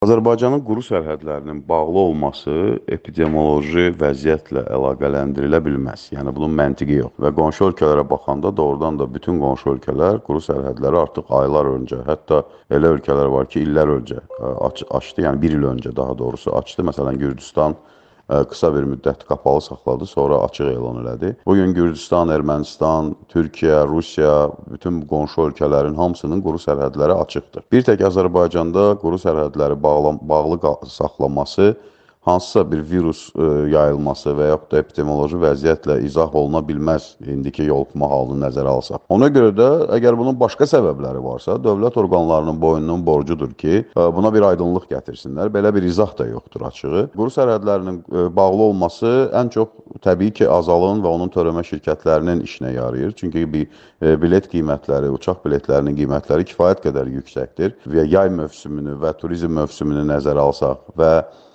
Azərbaycanın quru sərhədlərinin bağlı olması epidemioloji vəziyyətlə əlaqələndirilə bilməz. Yəni bunun məntiqi yox. Və qonşu ölkələrə baxanda doğrudan da bütün qonşu ölkələr quru sərhədləri artıq aylar öncə, hətta elə ölkələr var ki, illər öncə açdı. Yəni bir il öncə daha doğrusu açdı. Məsələn, Gürcüstan qısa bir müddət qapalı saxladı, sonra açıq elan elədi. Bugün Gürcüstan, Ermənistan, Türkiyə, Rusiya, bütün qonşu ölkələrin hamısının quru sərhədləri açıqdır. Bir tək Azərbaycanda quru sərhədləri bağlı saxlaması hansısa bir virus yayılması və yaxud da epidemioloji vəziyyətlə izah oluna bilməz indiki yoluxma halını nəzərə alsaq. Ona görə də əgər bunun başqa səbəbləri varsa, dövlət orqanlarının boynunun borcudur ki, buna bir aydınlıq gətirsinlər. Belə bir izah da yoxdur açığı. Quru sərhədlərinin bağlı olması ən çox təbii ki, azalın və onun törəmə şirkətlərinin işinə yarayır. Çünki bilet qiymətləri, uçaq biletlərinin qiymətləri kifayət qədər yüksəkdir. Və yay mövsümünü və turizm mövsümünü nəzərə alsaq və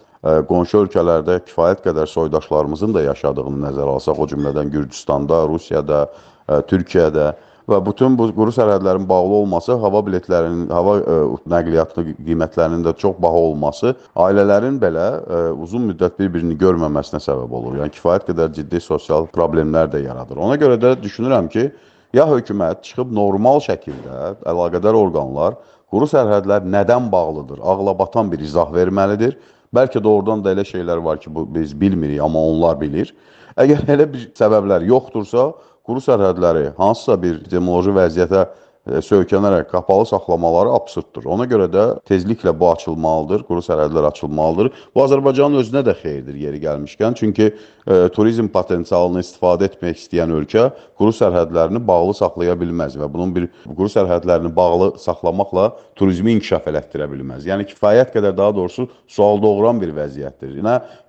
qonşu ölkələrdə kifayət qədər soydaşlarımızın da yaşadığını nəzərə alsaq, o cümlədən Gürcüstanda, Rusiyada, Türkiyədə və bütün bu quru sərhədlərin bağlı olması, hava biletlərinin, hava nəqliyyatı qiymətlərinin də çox baha olması ailələrin belə uzun müddət bir-birini görməməsinə səbəb olur. Yəni kifayət qədər ciddi sosial problemlər də yaradır. Ona görə də düşünürəm ki, ya hökumət çıxıb normal şəkildə əlaqədar orqanlar quru sərhədlər nədən bağlıdır, ağlabatan bir izah verməlidir. Bəlkə doğrudan da elə şeylər var ki, biz bilmirik, amma onlar bilir. Əgər elə bir səbəblər yoxdursa, quru sərhədləri hansısa bir epidemioloji vəziyyətə söykənərək qapalı saxlamaları absurddur. Ona görə də tezliklə bu açılmalıdır, quru sərhədlər açılmalıdır. Bu Azərbaycanın özünə də xeyirdir yeri gəlmişkən. Çünki turizm potensialını istifadə etmək istəyən ölkə quru sərhədlərini bağlı saxlaya bilməz və bunun bir quru sərhədlərini bağlı saxlamaqla turizmi inkişaf elətdirə bilməz. Yəni kifayət qədər daha doğrusu sual doğuran bir vəziyyətdir.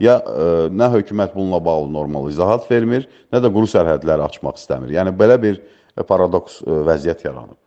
Nə hökumət bununla bağlı normal izahat vermir, nə də quru sərhədləri açmaq istəmir. Yəni belə bir paradoks vəziyyət yaranıb.